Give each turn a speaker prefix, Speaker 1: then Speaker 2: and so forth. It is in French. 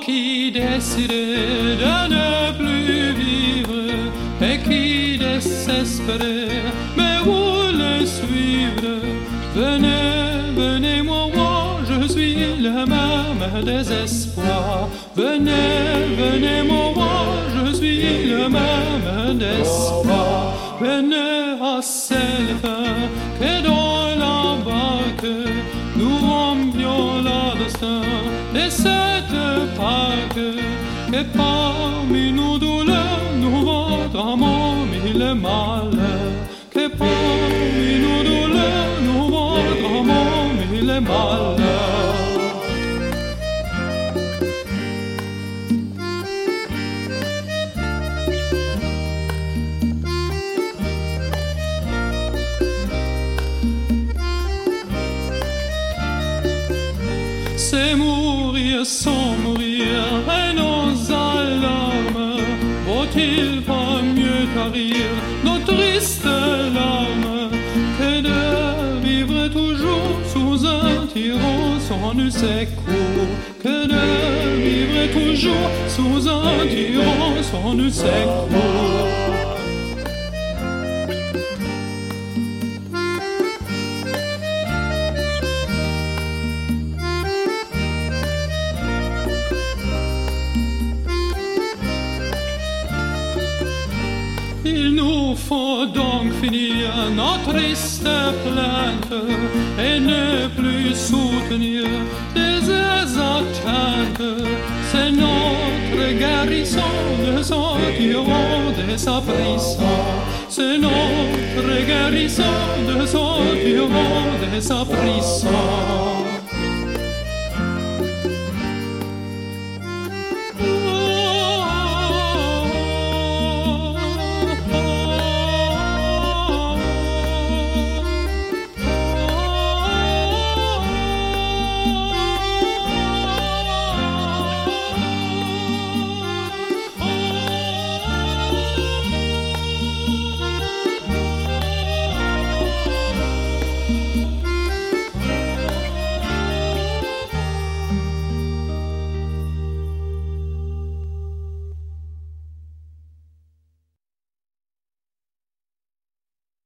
Speaker 1: qui décidait de ne plus vivre et qui désespérait, mais voulait suivre. Venez, venez, moi, je suis le même désespoir. Venez, venez, moi, je suis le même espoir. Venez à cette fin que dans la barque nous rompions le destin de cette Pâque, que parmi nos douleurs nous vautrons mille malheurs, que parmi nos douleurs nous vautrons mille malheurs. C'est mourir sans mourir et nos alarmes. Vaut-il pas mieux tarir nos tristes larmes que de vivre toujours sous un tyran sans nu secours, que de vivre toujours sous un tyran sans nu secours. Il nous faut donc finir notre triste plainte et ne plus soutenir des atteintes. C'est notre guérison de sortirons de sa prison. C'est notre guérison de sortirons de sa prison.